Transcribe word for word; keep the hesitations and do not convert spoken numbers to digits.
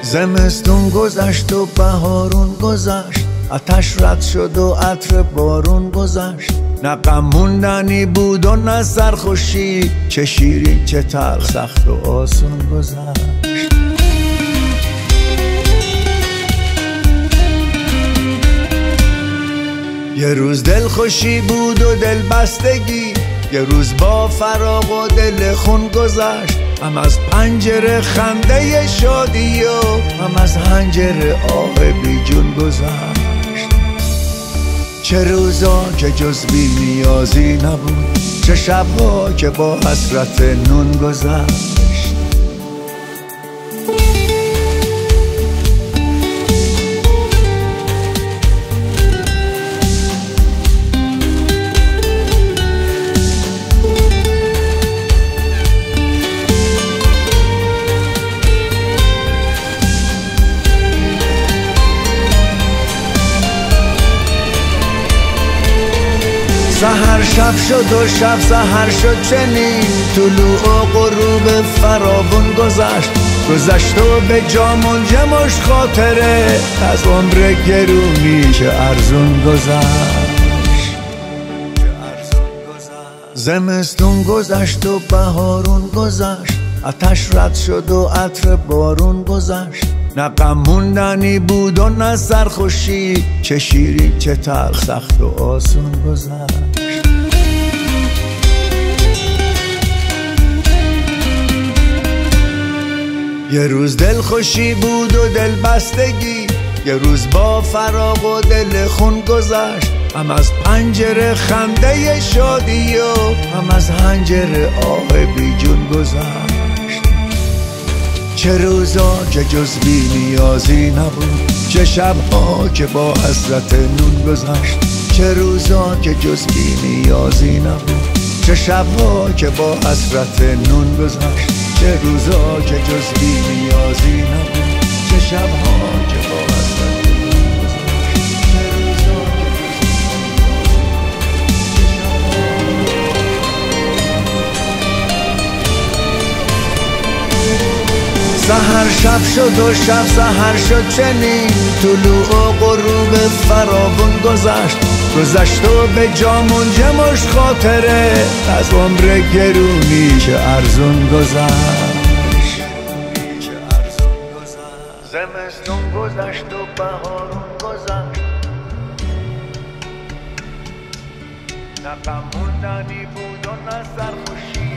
زمستون گذشت و بهارون گذشت، آتش رد شد و عطر بارون گذشت. نه غم موندنی بود و نه سرخوشی، چه شیرین چه تلخ، سخت و آسون گذشت. یه روز دلخوشی بود و دل بستگی، یه روز با فراق و دل خون گذشت. هم از پنجره خنده شادی و هم از حنجره آه بی جون گذشت. چه روزا که جز بی نیازی نبود، چه شبها که با حسرت نون گذشت. سحر شب شد و شب سحر شد چنین، طلوع و غروب فراوون گذشت. گذشت و به جا منجمش خاطره، از عمر گرونی چه ارزون گذشت. زمستون گذشت و بهارون گذشت، آتش رد شد و عطر بارون گذشت. نه غم موندنی بود و نه سرخوشی، چه شیرین چه تلخ، سخت و آسون گذشت. یه روز دلخوشی بود و دل بستگی، یه روز با فراق و دل خون گذشت. هم از پنجره خنده شادی و هم از حنجره آه بی جون گذشت. چه روزا که جز بی نیازی نبود، چه شبها که با حسرت نون گذشت. چه روزا که جز بی نیازی نبود، چه شبها که با حسرت نون گذشت. چه روزا که جز بی نیازی نبود، چه شبها که با حسرت نون گذشت. سحر شب شد و شب سحر شد چنین، طلوع و غروب فراوون گذشت. گذشت و به جا منجمش خاطره، از عمر گرونی چه ارزون گذشت. زمستون گذشت و بهارون گذشت، نه غم موندنی بود و نه سرخوشی.